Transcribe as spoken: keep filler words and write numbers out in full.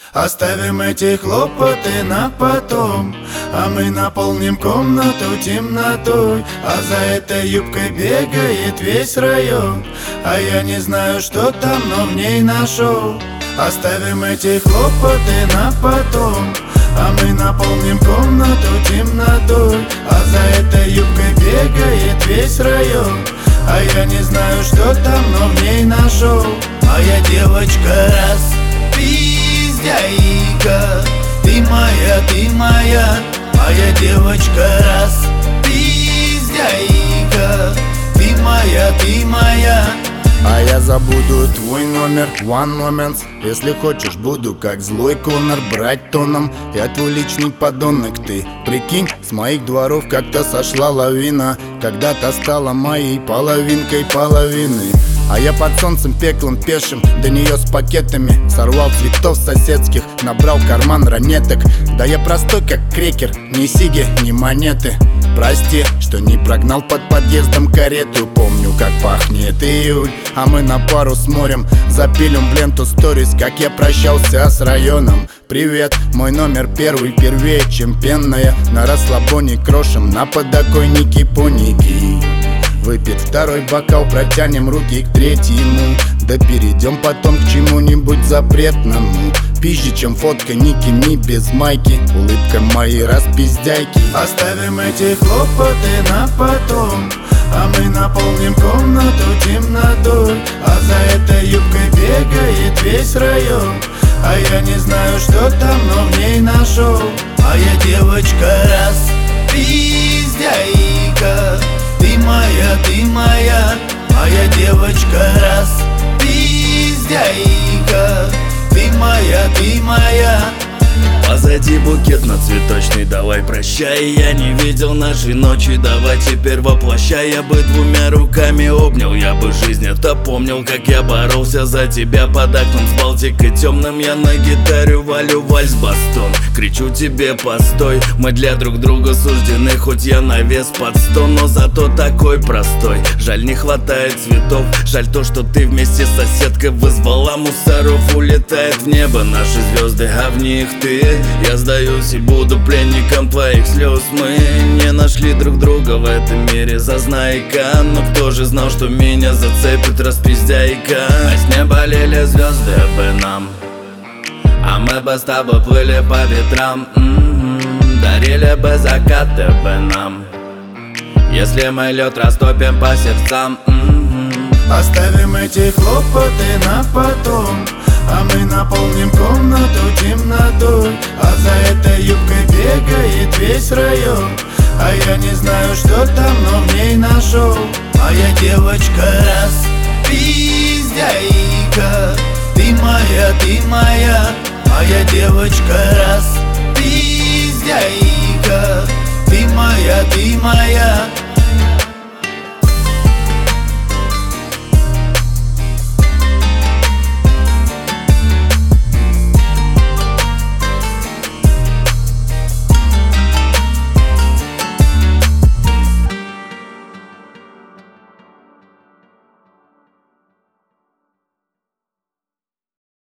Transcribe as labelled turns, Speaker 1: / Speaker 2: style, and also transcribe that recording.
Speaker 1: Оставим эти хлопоты на потом, а мы наполним комнату темнотой. А за этой юбкой бегает весь район, а я не знаю, что там, но в ней нашел. Оставим эти хлопоты на потом, а мы наполним комнату темнотой. А за этой юбкой бегает весь район, а я не знаю, что там, но в ней нашел. Моя девочка раз пиздяйка, ты моя, ты моя. Моя девочка раз пиздяйка, ты моя, ты моя.
Speaker 2: А я забуду твой номер, one moments. Если хочешь, буду как злой Конор, брать тоном. Я твой личный подонок, ты прикинь, с моих дворов как-то сошла лавина. Когда-то стала моей половинкой половины. А я под солнцем пеклом пешим, до нее с пакетами. Сорвал цветов соседских, набрал карман ранеток. Да я простой как крекер, ни сиги, ни монеты. Прости, что не прогнал под подъездом карету. Помню, как пахнет июль, а мы на пару с морем запилим в ленту сторис, как я прощался с районом. Привет, мой номер первый, первее, чем пенная. На расслабоне крошим, на подоконнике поники. Выпит второй бокал, протянем руки к третьему. Да перейдем потом к чему-нибудь запретному. Пизже, чем фотка Ники Ми без майки. Улыбка моей распиздяйки.
Speaker 1: Оставим эти хлопоты на потом, а мы наполним комнату темнотой. А за этой юбкой бегает весь район, а я не знаю, что там, но в ней нашел. Моя девочка раз пиздяйка, ты моя, ты моя. Моя девочка раз пиздяйка, ты моя, ты моя.
Speaker 3: Позади букет на цветочный, давай прощай. Я не видел нашей ночи, давай теперь воплощай. Я бы двумя руками обнял, я бы жизнь это помнил. Как я боролся за тебя под окном с Балтикой темным. Я на гитаре валю вальс-бастон, кричу тебе постой. Мы для друг друга суждены, хоть я на вес под сто, но зато такой простой. Жаль, не хватает цветов, жаль то, что ты вместе с соседкой вызвала мусоров. Улетает в небо наши звезды, а в них ты. Я сдаюсь и буду пленником твоих слез. Мы не нашли друг друга в этом мире, зазнайка. Но кто же знал, что меня зацепит распиздяйка? А с неба лили звезды бы нам, а мы бы с тобой плыли по ветрам. м-м-м, Дарили бы закаты бы нам, если мы лед растопим по сердцам. м-м-м.
Speaker 1: Оставим эти хлопоты на потом, а мы наполним комнату темнотой. А за этой юбкой бегает весь район, а я не знаю, что там, но в ней нашел. Моя девочка раз пиздяйка, ты моя, ты моя. Моя девочка раз